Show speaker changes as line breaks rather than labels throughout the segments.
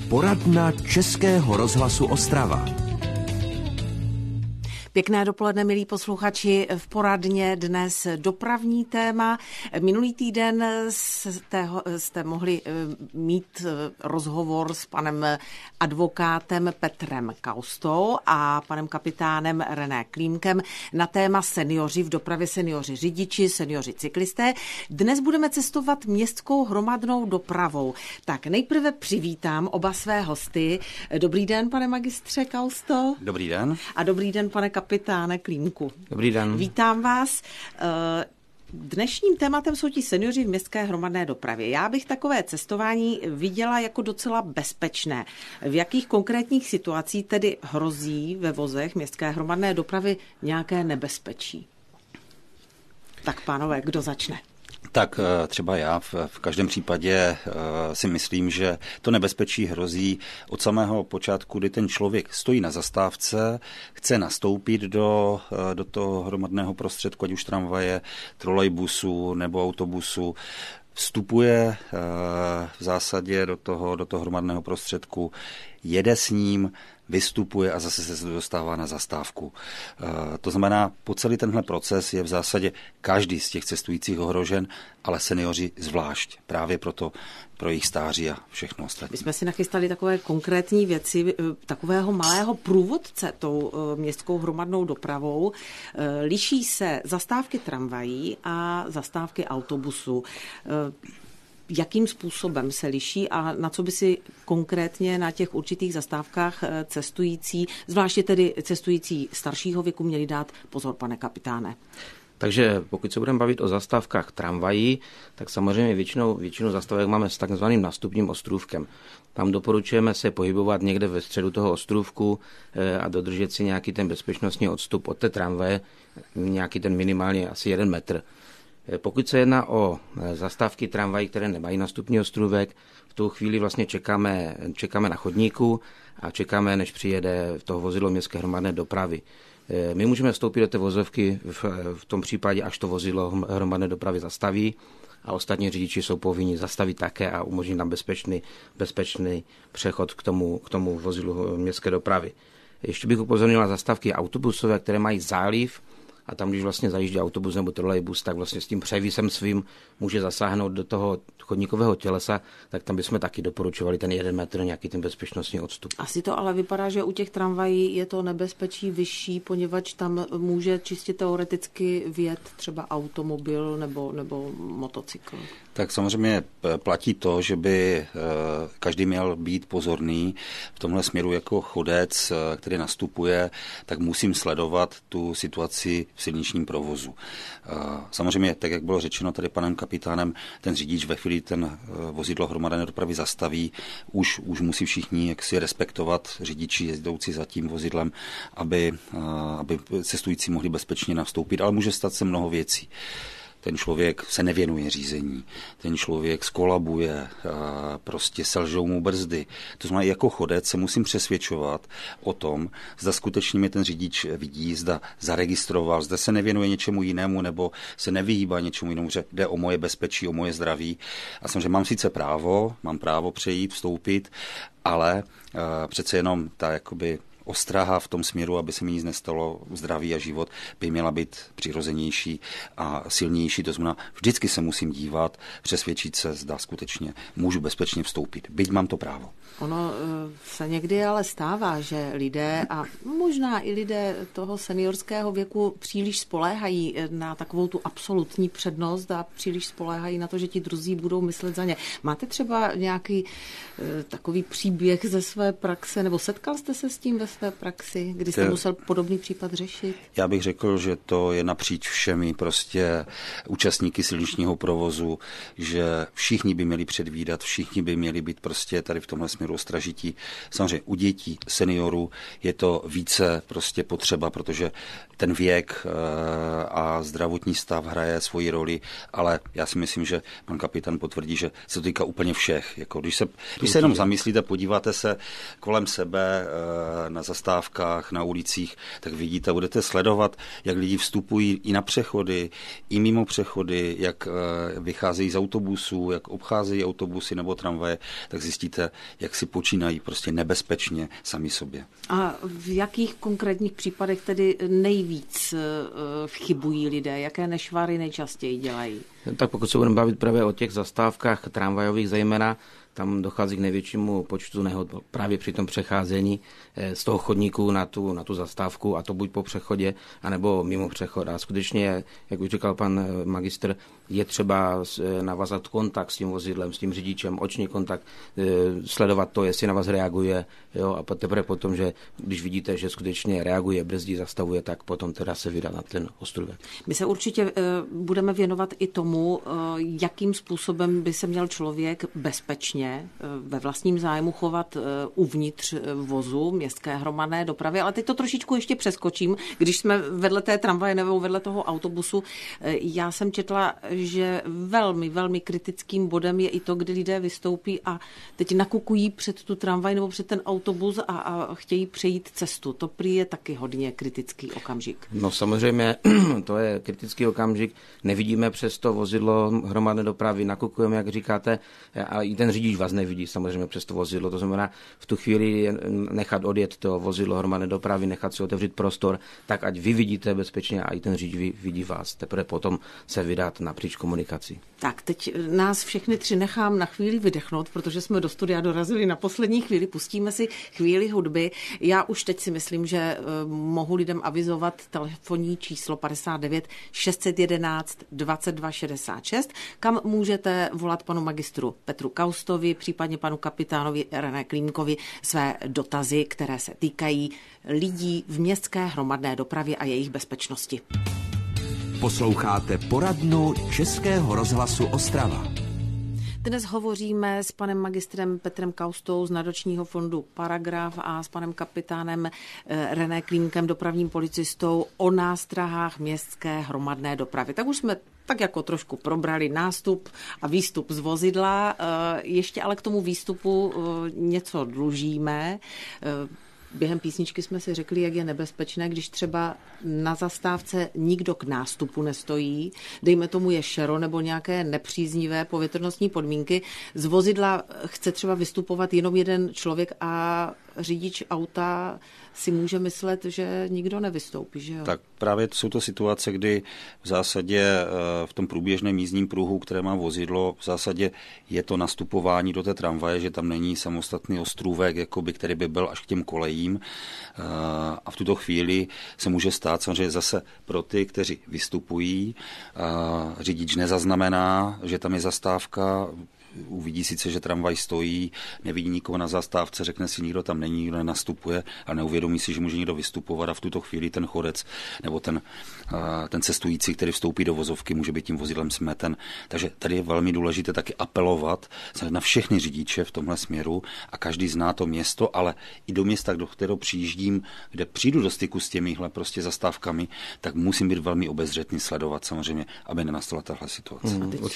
Poradna Českého rozhlasu Ostrava.
Pěkné dopoledne, milí posluchači. V poradně dnes dopravní téma. Minulý týden jste mohli mít rozhovor s panem advokátem Petrem Kaustou a panem kapitánem René Klímkem na téma seniori v dopravě, seniori řidiči, seniori cyklisté. Dnes budeme cestovat městskou hromadnou dopravou. Tak nejprve přivítám oba své hosty. Dobrý den, pane magistře Kausto.
Dobrý den.
A dobrý den, pane kapitáne Klímku.
Dobrý den.
Vítám vás. Dnešním tématem jsou ti seniori v městské hromadné dopravě. Já bych takové cestování viděla jako docela bezpečné. V jakých konkrétních situacích tedy hrozí ve vozech městské hromadné dopravy nějaké nebezpečí? Tak pánové, kdo začne?
Tak třeba já v každém případě si myslím, že to nebezpečí hrozí od samého počátku, kdy ten člověk stojí na zastávce, chce nastoupit do toho hromadného prostředku, ať už tramvaje, trolejbusu nebo autobusu, vstupuje v zásadě do toho hromadného prostředku, jede s ním, vystupuje a zase se dostává na zastávku. To znamená, po celý tenhle proces je v zásadě každý z těch cestujících ohrožen, ale seniori zvlášť. Právě proto pro jejich stáří a všechno ostatní.
My jsme si nachystali takové konkrétní věci, takového malého průvodce tou městskou hromadnou dopravou. Liší se zastávky tramvají a zastávky autobusu. Jakým způsobem se liší a na co by si konkrétně na těch určitých zastávkách cestující, zvláště tedy cestující staršího věku, měli dát pozor, pane kapitáne?
Takže pokud se budeme bavit o zastávkách tramvají, tak samozřejmě většinu zastávek máme s takzvaným nástupním ostrůvkem. Tam doporučujeme se pohybovat někde ve středu toho ostrůvku a dodržet si nějaký ten bezpečnostní odstup od té tramvaje, nějaký ten minimálně asi 1 metr. Pokud se jedná o zastávky tramvají, které nemají nástupní ostrůvek, v tu chvíli vlastně čekáme na chodníku a čekáme, než přijede to vozidlo městské hromadné dopravy. My můžeme vstoupit do té vozovky v tom případě, až to vozidlo hromadné dopravy zastaví a ostatní řidiči jsou povinni zastavit také a umožnit nám bezpečný přechod k tomu vozidlu městské dopravy. Ještě bych upozornil na zastávky autobusové, které mají záliv, a tam, když vlastně zajíždí autobus nebo trolejbus, tak vlastně s tím převisem svým může zasáhnout do toho chodníkového tělesa, tak tam bychom taky doporučovali ten 1 metr, nějaký ten bezpečnostní odstup.
Asi to ale vypadá, že u těch tramvají je to nebezpečí vyšší, poněvadž tam může čistě teoreticky vjet třeba automobil nebo motocykl.
Tak samozřejmě platí to, že by každý měl být pozorný v tomhle směru jako chodec, který nastupuje, tak musím sledovat tu situaci v silničním provozu. Samozřejmě, tak jak bylo řečeno tady panem kapitánem, ten řidič ve chvíli ten vozidlo hromadné dopravy zastaví, už musí všichni jaksi respektovat řidiči jezdoucí za tím vozidlem, aby cestující mohli bezpečně nastoupit, ale může stát se mnoho věcí. Ten člověk se nevěnuje řízení, ten člověk skolabuje, prostě selžou mu brzdy. To znamená, jako chodec se musím přesvědčovat o tom, zda skutečně mě ten řidič vidí, zda zaregistroval, zda se nevěnuje něčemu jinému nebo se nevyhýbá něčemu jinému, že jde o moje bezpečí, o moje zdraví. A samozřejmě mám sice mám právo přejít, vstoupit, ale přece jenom ta jakoby ostraha v tom směru, aby se mi nic nestalo, zdraví a život by měla být přirozenější a silnější. To znamená, vždycky se musím dívat, přesvědčit se, zda skutečně můžu bezpečně vstoupit. Byť mám to právo.
Ono se někdy ale stává, že lidé a možná i lidé toho seniorského věku příliš spoléhají na takovou tu absolutní přednost a příliš spoléhají na to, že ti druzí budou myslet za ně. Máte třeba nějaký takový příběh ze své praxe, nebo setkal jste se s tím ve své praxi, kdy jste musel podobný případ řešit? Já
bych řekl, že to je napříč všemi prostě účastníky silničního provozu, že všichni by měli předvídat, všichni by měli být prostě tady v tomhle směru ostražití. Samozřejmě u dětí, seniorů je to více prostě potřeba, protože ten věk a zdravotní stav hraje svoji roli, ale já si myslím, že pan kapitán potvrdí, že se to týká úplně všech. Jako když se jenom zamyslíte, podíváte se kolem sebe na zastávkách, na ulicích, tak vidíte, budete sledovat, jak lidi vstupují i na přechody, i mimo přechody, jak vycházejí z autobusů, jak obcházejí autobusy nebo tramvaje, tak zjistíte, jak si počínají prostě nebezpečně sami sobě.
A v jakých konkrétních případech tedy nejvíc chybují lidé? Jaké nešvary nejčastěji dělají?
Tak pokud se budeme bavit právě o těch zastávkách tramvajových zejména, tam dochází k největšímu počtu nehod právě při tom přecházení z toho chodníku na tu zastávku, a to buď po přechodě, anebo mimo přechod. A skutečně, jak už říkal pan magistr, je třeba navázat kontakt s tím vozidlem, s tím řidičem, oční kontakt, sledovat to, jestli na vás reaguje, jo, a teprve potom, že když vidíte, že skutečně reaguje, brzdí, zastavuje, tak potom teda se vydat na ten ostrůvek.
My se určitě budeme věnovat i tomu, jakým způsobem by se měl člověk bezpečně ve vlastním zájmu chovat uvnitř vozu městské hromadné dopravy, ale teď to trošičku ještě přeskočím, když jsme vedle té tramvaje nebo vedle toho autobusu. Já jsem četla, že velmi, velmi kritickým bodem je i to, kdy lidé vystoupí a teď nakukují před tu tramvaj nebo před ten autobus a chtějí přejít cestu. To prý je taky hodně kritický okamžik.
No samozřejmě, to je kritický okamžik. Nevidíme přes to vozidlo hromadné dopravy, nakukujeme, jak říkáte, a i ten řidič vás nevidí samozřejmě přes to vozidlo. To znamená v tu chvíli nechat odjet to vozidlo hromadné dopravy, nechat si otevřít prostor, tak ať vy vidíte bezpečně a i ten řidič vidí vás. Teprve potom se vydat napříč komunikací.
Tak, teď nás všechny tři nechám na chvíli vydechnout, protože jsme do studia dorazili na poslední chvíli. Pustíme si chvíli hudby. Já už teď si myslím, že mohu lidem avizovat telefonní číslo 59 611 22 66, kam můžete volat panu magistru Petru Kaustovi, případně panu kapitánovi René Klímkovi své dotazy, které se týkají lidí v městské hromadné dopravě a jejich bezpečnosti.
Posloucháte poradnu Českého rozhlasu Ostrava.
Dnes hovoříme s panem magistrem Petrem Kaustou z Nadačního fondu Paragraf a s panem kapitánem René Klímkem, dopravním policistou, o nástrahách městské hromadné dopravy. Tak už jsme tak jako trošku probrali nástup a výstup z vozidla. Ještě ale k tomu výstupu něco dlužíme. Během písničky jsme si řekli, jak je nebezpečné, když třeba na zastávce nikdo k nástupu nestojí, dejme tomu je šero nebo nějaké nepříznivé povětrnostní podmínky. Z vozidla chce třeba vystupovat jenom jeden člověk a řidič auta si může myslet, že nikdo nevystoupí, že jo? Tak
právě jsou to situace, kdy v zásadě v tom průběžném jízdním pruhu, které má vozidlo, v zásadě je to nastupování do té tramvaje, že tam není samostatný ostrůvek, jakoby, který by byl až k těm kolejím. A v tuto chvíli se může stát samozřejmě zase pro ty, kteří vystupují. Řidič nezaznamená, že tam je zastávka, uvidí sice, že tramvaj stojí, nevidí nikoho na zastávce, řekne si, nikdo tam není, nikdo nenastupuje a neuvědomí si, že může někdo vystupovat a v tuto chvíli ten chodec nebo ten cestující, který vstoupí do vozovky, může být tím vozidlem smeten. Takže tady je velmi důležité taky apelovat na všechny řidiče v tomhle směru a každý zná to město, ale i do města, do kterého přijíždím, kde přijdu do styku s těmihle prostě zastávkami, tak musím být velmi obezřetný, sledovat samozřejmě, aby nenastala tahle situace.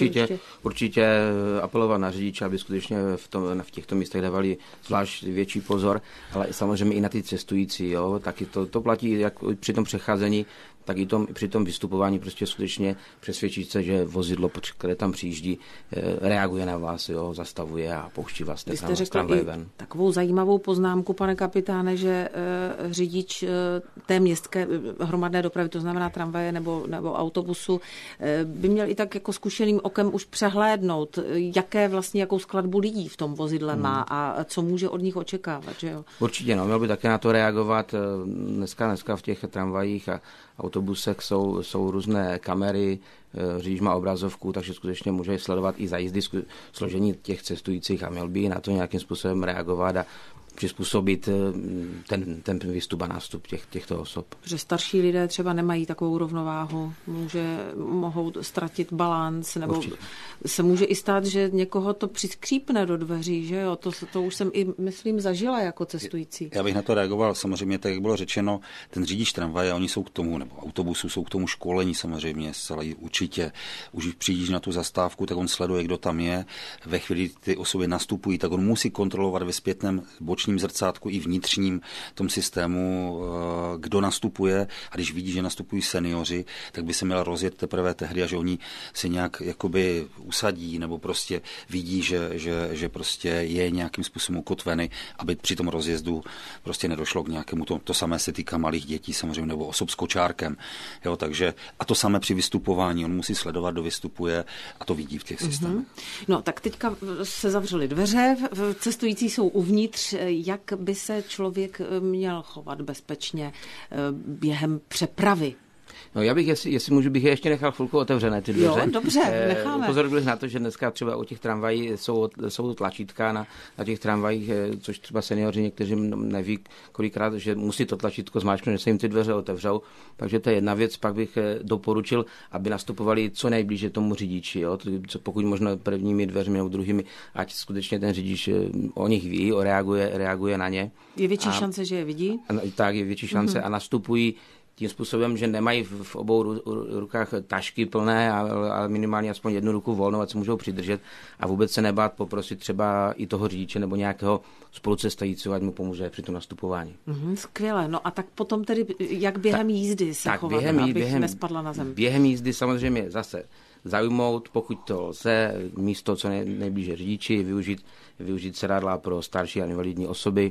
Určitě apelovat na řidiče, aby skutečně v těchto místech dávali zvlášť větší pozor, ale samozřejmě i na ty cestující, jo, taky to platí jak při tom přecházení, tak i při tom vystupování prostě skutečně přesvědčit se, že vozidlo, které tam přijíždí, reaguje na vás, jo, zastavuje a pouští vás z tramvaje ven.
Takovou zajímavou poznámku, pane kapitáne, že řidič té městské hromadné dopravy, to znamená tramvaje nebo autobusu, by měl i tak jako zkušeným okem už přehlédnout, jakou skladbu lidí v tom vozidle má a co může od nich očekávat, že jo?
Určitě, měl by také na to reagovat. Dneska v těch tramvajích a autobusech jsou různé kamery, řidič má obrazovku, takže skutečně může sledovat i za jízdy složení těch cestujících a měl by na to nějakým způsobem reagovat a přizpůsobit ten výstup a nástup těchto osob.
Že starší lidé třeba nemají takovou rovnováhu, mohou ztratit balanc, nebo určitě se může i stát, že někoho to přiskřípne do dveří, že jo? To už jsem i, myslím, zažila jako cestující.
Já bych na to reagoval, samozřejmě, tak jak bylo řečeno, ten řidič tramvaje, oni jsou k tomu, nebo autobusu jsou k tomu školení samozřejmě, zcela určitě určitě. Už když přijdeš na tu zastávku, tak on sleduje, kdo tam je. Ve chvíli ty osoby nastupují, tak on musí kontrolovat ve zpětném bočním zrcátku i vnitřním tom systému, kdo nastupuje. A když vidí, že nastupují seniori, tak by se měl rozjet teprve tehdy, a že oni se nějak jakoby usadí nebo prostě vidí, že prostě je nějakým způsobem ukotvený, aby při tom rozjezdu prostě nedošlo k nějakému. To samé se týká malých dětí samozřejmě, nebo osob s kočárkem. Jo, takže, a to samé při vystupování. On musí sledovat, kdo vystupuje, a to vidí v těch systémech.
No, tak teďka se zavřely dveře, cestující jsou uvnitř. Jak by se člověk měl chovat bezpečně během přepravy?
No, já bych, jestli můžu, bych je ještě nechal chvilku otevřené ty dveře.
Jo, dobře, necháme.
Upozornil bych na to, že dneska třeba u těch tramvají jsou tlačítka na těch tramvajích, což třeba seniori někteří neví kolikrát, že musí to tlačítko zmáčknout, že se jim ty dveře otevřou. Takže to je jedna věc. Pak bych doporučil, aby nastupovali co nejblíže tomu řidiči. Jo? Pokud možno prvními dveřmi nebo druhými, ať skutečně ten řidič o nich ví, reaguje na ně.
Je větší šance, že je vidí?
Tak, je větší šance a nastupují tím způsobem, že nemají v obou rukách tašky plné, ale minimálně aspoň jednu ruku volnou, ať se můžou přidržet a vůbec se nebát poprosit třeba i toho řidiče nebo nějakého spolucestujícího, ať mu pomůže při tom nastupování.
Skvěle. No a tak potom tedy, jak během jízdy se chovat, abych nespadla na zem?
Během jízdy samozřejmě zase zaujmout, pokud to lze, místo co nejblíže řidiči, využít sedadla pro starší a invalidní osoby,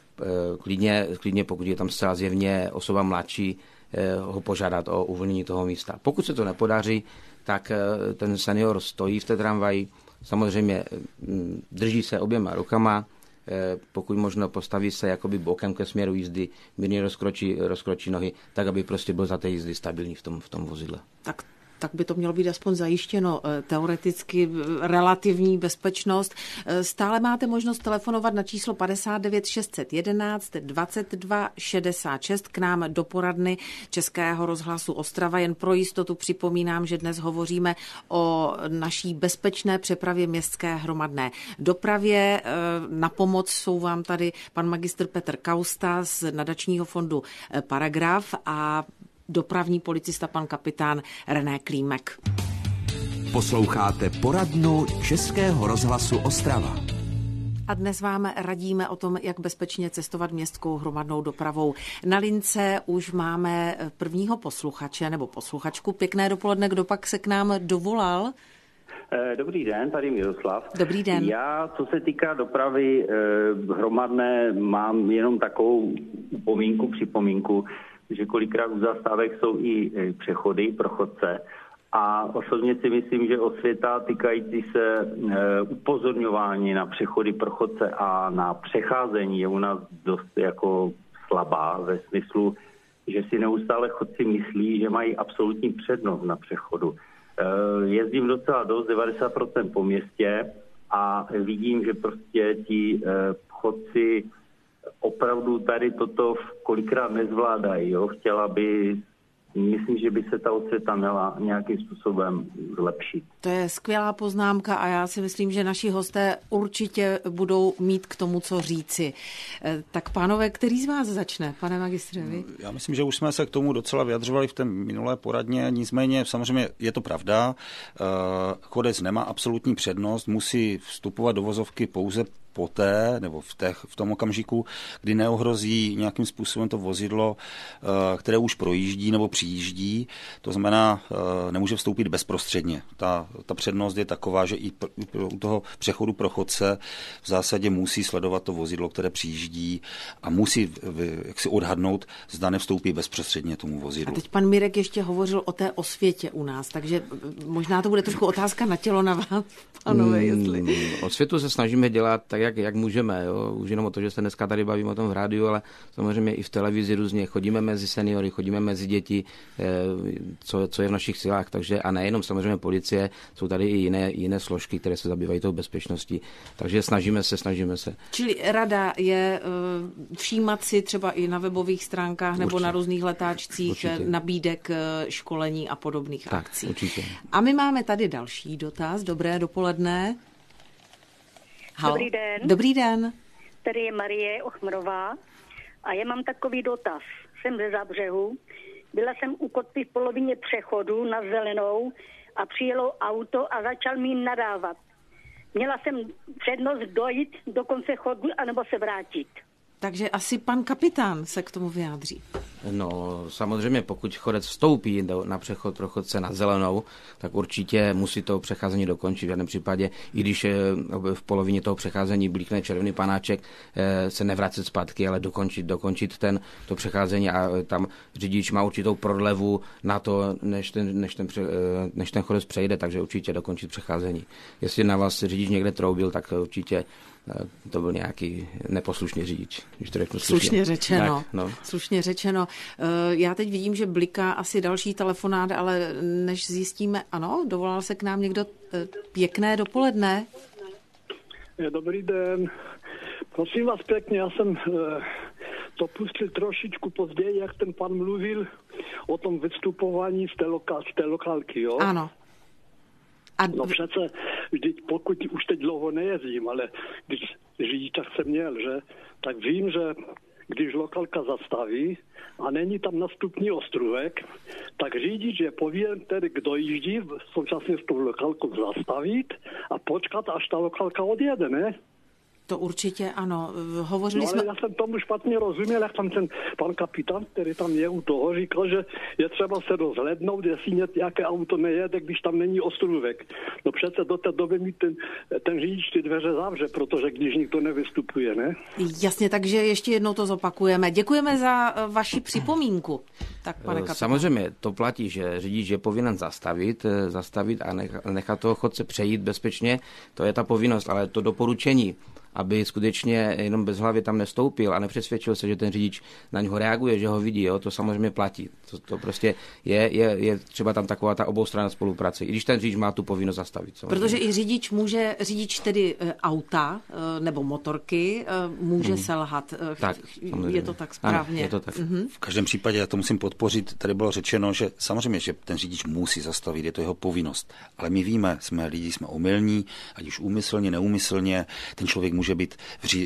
klidně pokud je tam zcela zjevně osoba mladší, ho požádat o uvolnění toho místa. Pokud se to nepodaří, tak ten senior stojí v té tramvaji, samozřejmě drží se oběma rukama, pokud možno postaví se jakoby bokem ke směru jízdy, mírně rozkročí nohy, tak aby prostě byl za té jízdy stabilní v tom vozidle.
Tak by to mělo být aspoň zajištěno teoreticky, relativní bezpečnost. Stále máte možnost telefonovat na číslo 59 611 22 66 k nám do poradny Českého rozhlasu Ostrava. Jen pro jistotu připomínám, že dnes hovoříme o naší bezpečné přepravě městské hromadné dopravě. Na pomoc jsou vám tady pan magistr Petr Kausta z nadačního fondu Paragraf a dopravní policista pan kapitán René Klímek.
Posloucháte poradnu Českého rozhlasu Ostrava.
A dnes vám radíme o tom, jak bezpečně cestovat městskou hromadnou dopravou. Na lince už máme prvního posluchače nebo posluchačku. Pěkné dopoledne, kdo pak se k nám dovolal?
Dobrý den, tady Miroslav.
Dobrý den.
Já, co se týká dopravy hromadné, mám jenom takovou připomínku, že kolikrát u zastávek jsou i přechody pro chodce a osobně si myslím, že osvěta týkající se upozorňování na přechody pro chodce a na přecházení je u nás dost jako slabá ve smyslu, že si neustále chodci myslí, že mají absolutní přednost na přechodu. Jezdím docela dost, 90% po městě a vidím, že prostě ti chodci opravdu tady toto kolikrát nezvládají. Jo? Myslím, že by se ta osvěta měla nějakým způsobem zlepšit.
To je skvělá poznámka a já si myslím, že naši hosté určitě budou mít k tomu, co říci. Tak pánové, který z vás začne, pane magistře?
Já myslím, že už jsme se k tomu docela vyjadřovali v té minulé poradně, nicméně samozřejmě je to pravda. Chodec nemá absolutní přednost, musí vstupovat do vozovky pouze poté, nebo v tom okamžiku, kdy neohrozí nějakým způsobem to vozidlo, které už projíždí nebo přijíždí. To znamená, nemůže vstoupit bezprostředně. Ta přednost je taková, že i u toho přechodu pro chodce v zásadě musí sledovat to vozidlo, které přijíždí a musí jaksi odhadnout, zda nevstoupí bezprostředně tomu vozidlu. A
teď pan Mirek ještě hovořil o té osvětě u nás, takže možná to bude trošku otázka na tělo na vás, pánové, jestli.
Osvětu se snažíme dělat tak, jak můžeme. Jo? Už jenom o to, že se dneska tady bavíme o tom v rádiu, ale samozřejmě i v televizi různě chodíme mezi seniory, chodíme mezi děti, co je v našich silách. Takže a nejenom samozřejmě policie, jsou tady i jiné složky, které se zabývají tou bezpečností. Takže snažíme se.
Čili rada je všímat si třeba i na webových stránkách nebo na různých letáčcích nabídek školení a podobných akcí.
Určitě.
A my máme tady další dotaz. Dobré dopoledne.
Dobrý den.
Dobrý den.
Tady je Marie Ochmrová a já mám takový dotaz. Jsem ze Zábřehu. Byla jsem u kotvy v polovině přechodu na zelenou a přijelo auto a začal mi nadávat. Měla jsem přednost dojít do konce chodu anebo se vrátit.
Takže asi pan kapitán se k tomu vyjádří.
No, samozřejmě, pokud chodec vstoupí na přechod pro chodce na zelenou, tak určitě musí to přecházení dokončit. V žádném případě, i když v polovině toho přecházení blíkne červený panáček, se nevracet zpátky, ale dokončit to přecházení a tam řidič má určitou prodlevu na to, než ten chodec přejde, takže určitě dokončit přecházení. Jestli na vás řidič někde troubil, tak určitě to byl nějaký neposlušný řidič. Když to řeknu
slušně řečeno.
Tak, no.
Slušně řečeno. Já teď vidím, že bliká asi další telefonát, ale než zjistíme, ano, dovolal se k nám někdo. Pěkné dopoledne.
Dobrý den. Prosím vás pěkně, já jsem to pustil trošičku později, jak ten pan mluvil o tom vystupování z té lokálky, jo?
Ano.
No přece, vždyť pokud už teď dlouho nejezdím, ale když řidič tak jsem měl, že, tak vím, že když lokálka zastaví a není tam nastupní ostrůvek, tak řidič je povinen tedy, kdo jíždí, současně s tou lokálkou zastavit a počkat, až ta lokálka odjede, ne?
To určitě ano. Hovořili jsme...
Já jsem tomu špatně rozuměl, jak tam ten pan kapitán, který tam je u toho, říkal, že je třeba se rozhlednout, jestli nějaké auto nejede, když tam není ostrůvek. No přece do té doby mi ten řidič ty dveře zavře, protože když nikdo nevystupuje, ne?
Jasně, takže ještě jednou to zopakujeme. Děkujeme za vaši připomínku. Tak, pane kapitán.
Samozřejmě to platí, že řidič je povinen zastavit a nechat toho chodce přejít bezpečně. To je ta povinnost, ale to doporučení, aby skutečně jenom bez hlavy tam nestoupil a nepřesvědčil se, že ten řidič na něho reaguje, že ho vidí, jo, to samozřejmě platí. To prostě je třeba tam taková ta oboustranná spolupráce, i když ten řidič má tu povinnost zastavit. Samozřejmě.
Protože i řidič tedy auta nebo motorky může selhat.
Tak,
je to tak správně.
Ano, je to tak.
V každém případě, já to musím podpořit, tady bylo řečeno, že samozřejmě, že ten řidič musí zastavit, je to jeho povinnost. Ale my víme, jsme omylní, ať už úmyslně, neúmyslně, ten člověk může být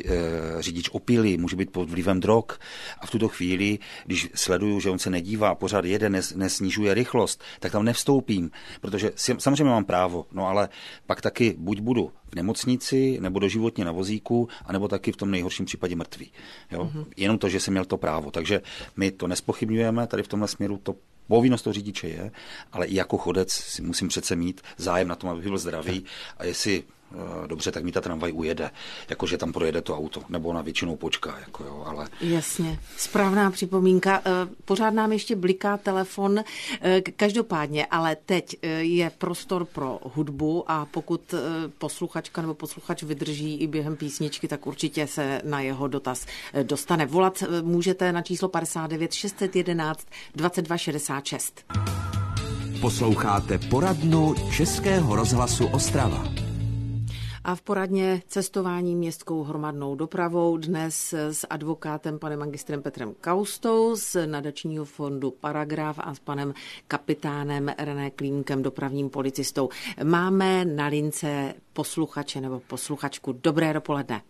řidič opilý, může být pod vlivem drog a v tuto chvíli, když sleduju, že on se nedívá, pořád jede, nesnižuje rychlost, tak tam nevstoupím, protože samozřejmě mám právo, no ale pak taky buď budu v nemocnici, nebo doživotně na vozíku, anebo taky v tom nejhorším případě mrtvý. Jo? Jenom to, že jsem měl to právo. Takže my to nespochybňujeme, tady v tomhle směru to povinnost toho řidiče je, ale i jako chodec si musím přece mít zájem na tom, aby byl zdravý a jestli dobře, tak mi ta tramvaj ujede, jakože tam projede to auto, nebo ona většinou počká, jako jo, ale...
Jasně, správná připomínka. Pořád nám ještě bliká telefon, každopádně, ale teď je prostor pro hudbu a pokud posluchačka nebo posluchač vydrží i během písničky, tak určitě se na jeho dotaz dostane. Volat můžete na číslo 59 611 22 66.
Posloucháte poradnu Českého rozhlasu Ostrava.
A v poradně cestování městskou hromadnou dopravou dnes s advokátem panem magistrem Petrem Kaustou z nadačního fondu Paragraf a s panem kapitánem René Klímkem, dopravním policistou. Máme na lince posluchače nebo posluchačku. Dobré dopoledne.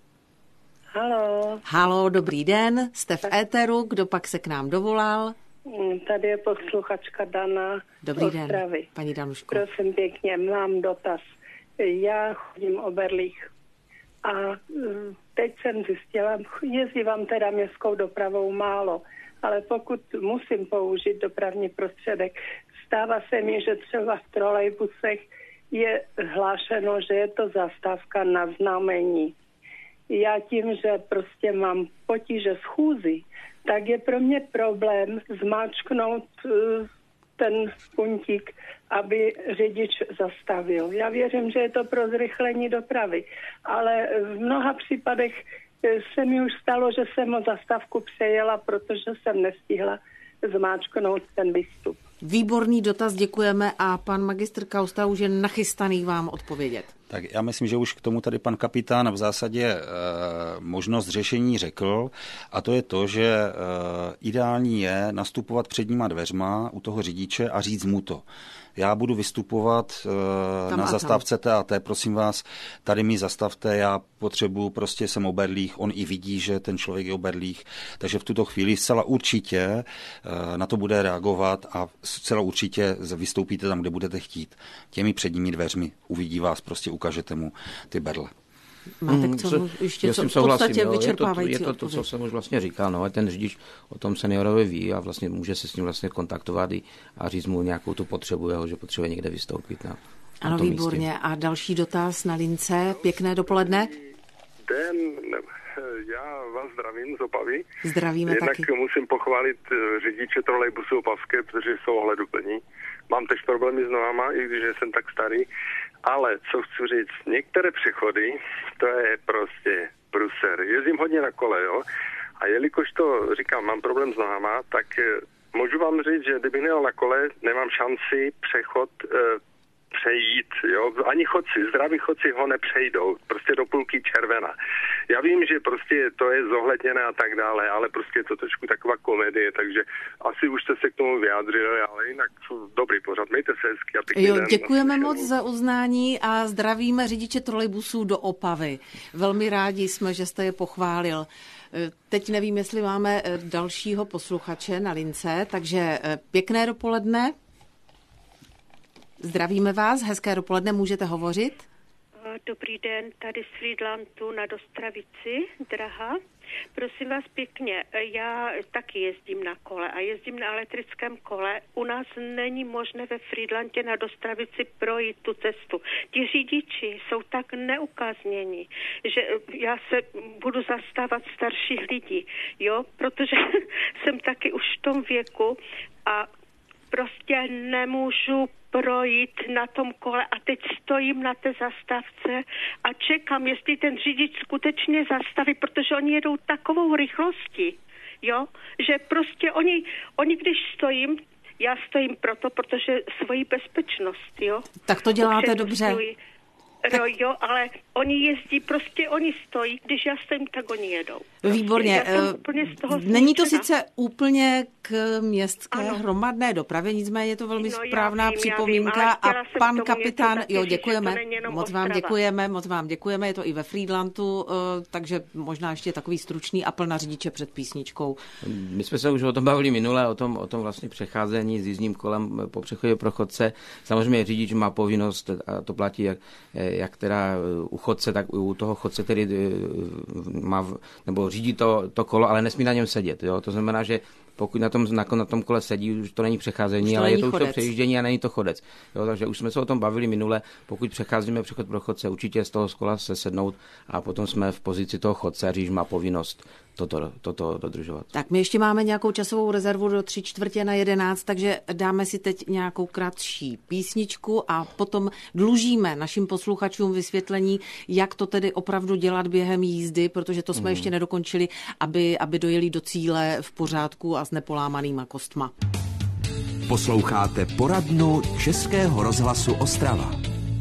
Halo, dobrý den, jste v éteru, kdo pak se k nám dovolal?
Tady je posluchačka Dana.
Dobrý den, paní Danuško.
Prosím pěkně, mám dotaz. Já chodím o berlích a teď jsem zjistila, jezdívám teda městskou dopravou málo, ale pokud musím použít dopravní prostředek, stává se mi, že třeba v trolejbusech je hlášeno, že je to zastávka na znamení. Já tím, že prostě mám potíže s chůzí, tak je pro mě problém zmáčknout ten puntík, aby řidič zastavil. Já věřím, že je to pro zrychlení dopravy, ale v mnoha případech se mi už stalo, že jsem o zastávku přejela, protože jsem nestihla zmáčknout ten výstup.
Výborný dotaz, děkujeme a pan magistr Kausta už je nachystaný vám odpovědět.
Tak já myslím, že už k tomu tady pan kapitán v zásadě možnost řešení řekl a to je to, že ideální je nastupovat předníma dveřma u toho řidiče a říct mu to. já budu vystupovat na zastávce TAT, prosím vás, tady mi zastavte, já potřebuju, prostě jsem oberlých, on i vidí, že ten člověk je oberlých, takže v tuto chvíli zcela určitě na to bude reagovat a zcela určitě vystoupíte tam, kde budete chtít. Těmi předními dveřmi uvidí vás, prostě ukážete mu ty berle.
Máte k tomu ještě co v podstatě vyčerpávající
je to, co jsem už vlastně říkal, no, ten řidič o tom seniorovi ví a vlastně může se s ním vlastně kontaktovat a říct mu nějakou tu potřebu jeho, že potřebuje někde vystoupit
Ano, výborně. Místě. A další dotaz na lince. Pěkné dopoledne.
Den, já vás zdravím z Opavy.
Zdravíme
Jednak
taky.
Musím pochválit řidiče trolejbusu opavské, protože jsou ohleduplní. Mám teď problémy s nohama, i když jsem tak starý. Ale co chci říct, některé přechody, to je prostě pruser. Jezdím hodně na kole, jo. A jelikož to říkám, mám problém s nohama, tak můžu vám říct, že kdybych nejel na kole, nemám šanci přechod přejít, jo. Ani chodci, zdraví chodci ho nepřejdou, prostě do půlky červená. Já vím, že prostě to je zohledněné a tak dále, ale prostě je to trošku taková komedie, takže asi už jste se k tomu vyjádřili, ale jinak dobrý pořad, mějte se hezky a pěkný den.
Děkujeme moc za uznání a zdravíme řidiče trolejbusů do Opavy. Velmi rádi jsme, že jste je pochválil. Teď nevím, jestli máme dalšího posluchače na lince, takže pěkné dopoledne. Zdravíme vás, hezké dopoledne, můžete hovořit?
Dobrý den, tady z Frýdlantu na Dostravici, Draha. Prosím vás pěkně, já taky jezdím na kole a jezdím na elektrickém kole. U nás není možné ve Frýdlantě na Dostravici projít tu cestu. Ti řidiči jsou tak neukáznění, že já se budu zastávat starších lidí, jo, protože jsem taky už v tom věku a prostě nemůžu projít na tom kole a teď stojím na té zastávce a čekám, jestli ten řidič skutečně zastaví, protože oni jedou takovou rychlostí, jo, že prostě oni když stojím, já stojím protože svoji bezpečnost, jo.
Tak to děláte dobře.
Tak... Jo, ale oni jezdí, prostě oni stojí, když já stojím, tak oni jedou.
Výborně. Není to sice úplně k městské hromadné dopravě, nicméně je to velmi správná připomínka a pan kapitán, děkujeme, moc vám děkujeme, je to i ve Frýdlantu, takže možná ještě takový stručný apel na řidiče před písničkou.
My jsme se už o tom bavili minule, o tom vlastně přecházení s jízdním kolem po přechodě pro chodce. Samozřejmě řidič má povinnost, a to platí jak teda u chodce, tak u toho chodce, který má, nebo řídí to kolo, ale nesmí na něm sedět. Jo? To znamená, že pokud na tom kole sedí, už to není přecházení, ale je to už to přejíždění a není to chodec. Jo? Takže už jsme se o tom bavili minule, pokud přecházíme přechod pro chodce, určitě z toho kola se sednout a potom jsme v pozici toho chodce a řidič má povinnost toto dodržovat.
Tak my ještě máme nějakou časovou rezervu do 10:45, takže dáme si teď nějakou kratší písničku a potom dlužíme našim posluchačům vysvětlení, jak to tedy opravdu dělat během jízdy, protože to jsme ještě nedokončili, aby dojeli do cíle v pořádku a s nepolámanýma kostma.
Posloucháte poradnu Českého rozhlasu Ostrava.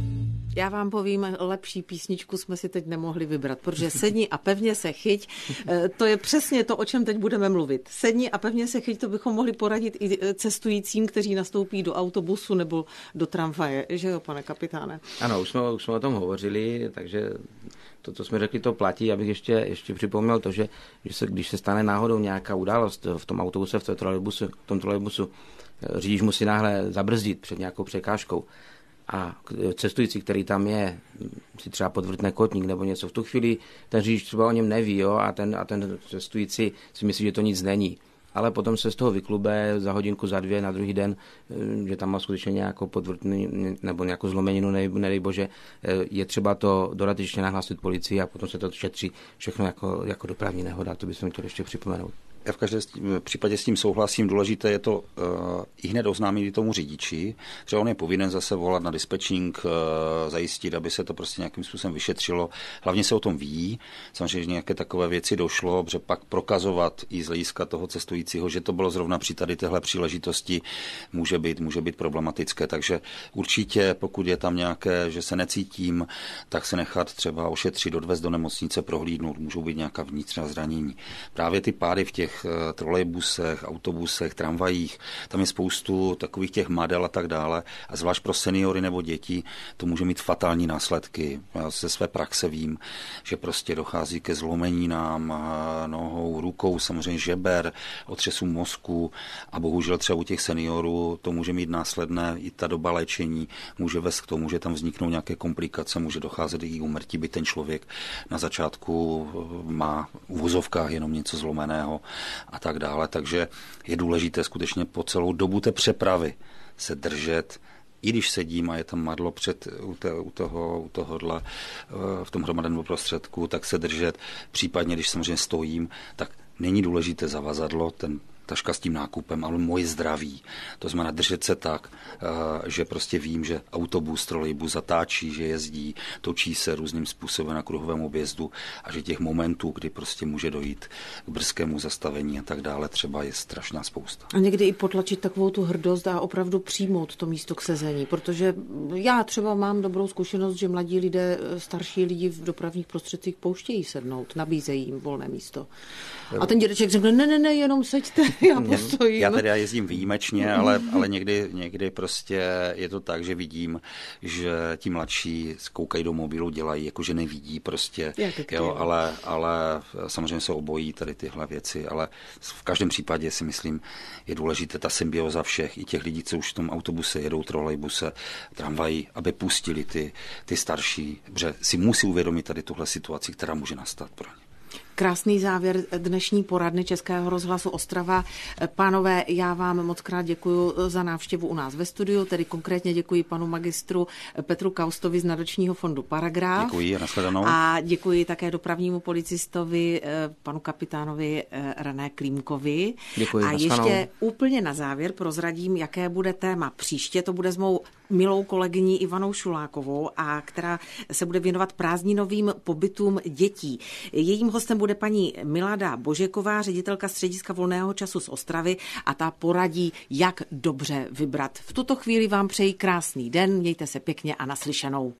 Já vám povím, lepší písničku jsme si teď nemohli vybrat, protože sedni a pevně se chyť, to je přesně to, o čem teď budeme mluvit. Sedni a pevně se chyť, to bychom mohli poradit i cestujícím, kteří nastoupí do autobusu nebo do tramvaje, že jo, pane kapitáne?
Ano, už jsme o tom hovořili, takže to, co jsme řekli, to platí. Abych ještě připomněl to, že když se stane náhodou nějaká událost v tom autobuse, v tom trolejbusu, řidič musí náhle zabrzdit před nějakou překážkou. A cestující, který tam je, si třeba podvrtne kotník nebo něco, v tu chvíli ten řidič třeba o něm neví, jo, a ten cestující si myslí, že to nic není. Ale potom se z toho vyklube za hodinku, za dvě, na druhý den, že tam má skutečně nějakou podvrtnení nebo nějakou zlomeninu, nedej bože, je třeba to dodatečně nahlásit policii a potom se to šetří všechno jako dopravní nehoda. To bych chtěl ještě připomenout.
Já v každém případě s tím souhlasím. Důležité je to i hned oznámit tomu řidiči, že on je povinen zase volat na dispečing, zajistit, aby se to prostě nějakým způsobem vyšetřilo. Hlavně se o tom ví. Samozřejmě, že nějaké takové věci došlo, že pak prokazovat i z hlediska toho cestujícího, že to bylo zrovna při tady téhle příležitosti, může být problematické. Takže určitě, pokud je tam nějaké, že se necítím, tak se nechat třeba ošetřit, odvést do nemocnice, prohlídnout, můžou být nějaká vnitřní zranění. Právě ty pády v těch těch trolejbusech, autobusech, tramvajích. Tam je spoustu takových těch madel a tak dále. A zvlášť pro seniory nebo děti to může mít fatální následky. Já ze své praxe vím, že prostě dochází ke zlomeninám nohou, rukou, samozřejmě žeber, otřesům mozku a bohužel třeba u těch seniorů to může mít následné i ta doba léčení může vést k tomu, že tam vzniknou nějaké komplikace, může docházet i k úmrtí, by ten člověk na začátku má v uvozovkách jenom něco zlomeného a tak dále. Takže je důležité skutečně po celou dobu té přepravy se držet, i když sedím a je tam madlo u tohohle v tom hromadném prostředku, tak se držet. Případně, když samozřejmě stojím, tak není důležité zavazadlo, ten taška s tím nákupem, ale moje zdraví. To znamená držet se tak, že prostě vím, že autobus, trolejbus zatáčí, že jezdí, točí se různým způsobem na kruhovém objezdu a že těch momentů, kdy prostě může dojít k brzkému zastavení a tak dále, třeba je strašná spousta.
A někdy i potlačit takovou tu hrdost a opravdu přijmout to místo k sezení, protože já třeba mám dobrou zkušenost, že mladí lidé, starší lidi v dopravních prostředcích pouštějí sednout, nabízejí jim volné místo. A ten dědeček řekne, ne, jenom seďte, já postojím.
Já teda jezdím výjimečně, ale někdy prostě je to tak, že vidím, že ti mladší koukají do mobilu, dělají, jakože nevidí prostě, jo, ale samozřejmě se obojí tady tyhle věci, ale v každém případě si myslím, je důležité ta symbioza všech, i těch lidí, co už v tom autobuse jedou, trolejbuse, tramvají, aby pustili ty starší, protože si musí uvědomit tady tuhle situaci, která může nastat pro ně.
Krásný závěr dnešní poradny Českého rozhlasu Ostrava. Pánové, já vám moc krát děkuji za návštěvu u nás ve studiu, tedy konkrétně děkuji panu magistru Petru Kaustovi z Nadačního fondu Paragraf.
Děkuji a nashledanou.
A děkuji také dopravnímu policistovi, panu kapitánovi René Klímkovi.
Děkuji,
a ještě úplně na závěr prozradím, jaké bude téma příště. To bude s mou milou kolegyní Ivanou Šulákovou, a která se bude věnovat prázdninovým pobytům dětí. Jejím hostem bude paní Milada Božeková, ředitelka střediska volného času z Ostravy, a ta poradí, jak dobře vybrat. V tuto chvíli vám přeji krásný den, mějte se pěkně a naslyšenou.